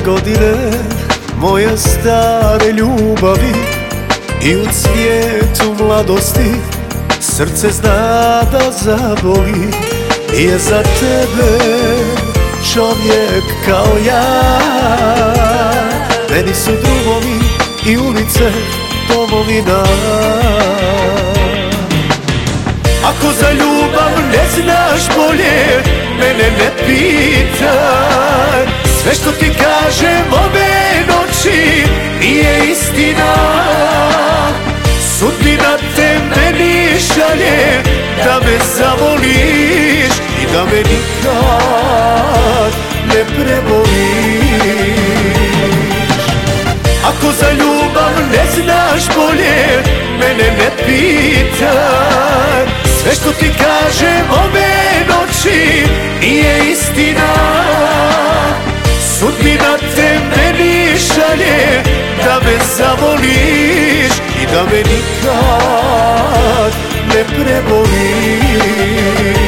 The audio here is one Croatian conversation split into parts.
godine moje stare ljubavi i u cvijetu mladosti srce zna da zaboli. Nije za tebe čovjek kao ja, meni su drugovi i ulice domovina. Ako za ljubav ne znaš bolje, mene ne pitaj. Sve što ti kažem ove noći nije istina. Sudbina te meni šalje da me zavoliš i da me nikad ne preboliš. Ako za ljubav ne znaš bolje, mene ne pitaj. Sve što ti kažem ove noći nije istina. Sudbina te meni šalje da me zavoliš i da me nikad ne preboliš.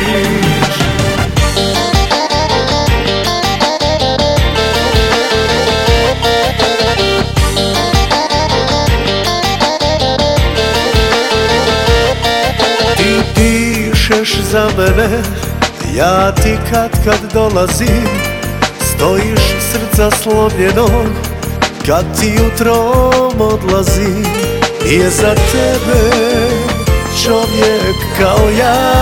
Ti pišeš za mene, ja ti kad dolazim. Stojiš srca slomljenog kad ti jutrom odlazi. Nije za tebe čovjek kao ja,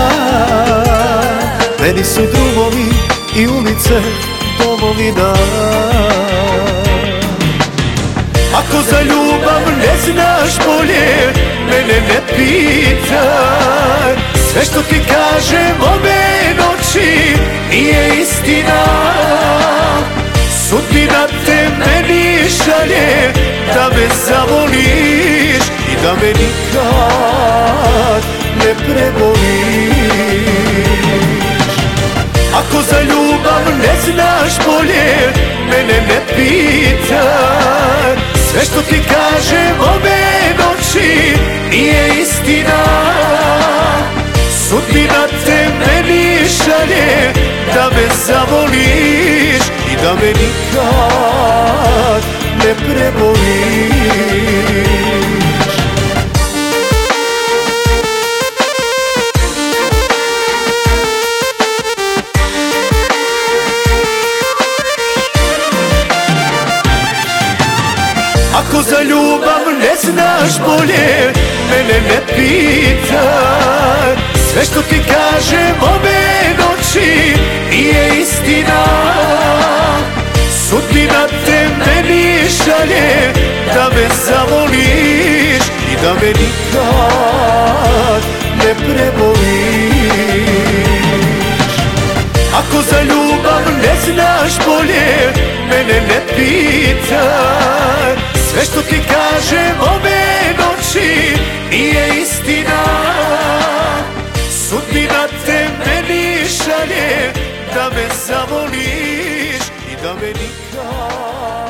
meni su drugovi i ulice domovina. Ako za ljubav ne znaš bolje, mene ne pitaj. Sve što ti kažem ove noći nije istina. Sudbina te meni šalje da me zavoliš i da me nikad ne preboliš. Ako za ljubav ne znaš bolje, mene ne pitaj. Sve što ti kažem ove noći nije istina. Sudbina te meni šalje da me zavoliš i da me nikad ne preboliš. Ako za ljubav ne znaš bolje, mene ne pitaj. Sve što ti kažem ove noći nije istina. Sudbina te meni šalje da me zavoliš i da me nikad ne preboliš. Ako za ljubav ne znaš bolje, mene ne pitaj. Sve što ti kažem ove noći nije istina. Sudbina te meni šalje da me zavoliš i da me nikad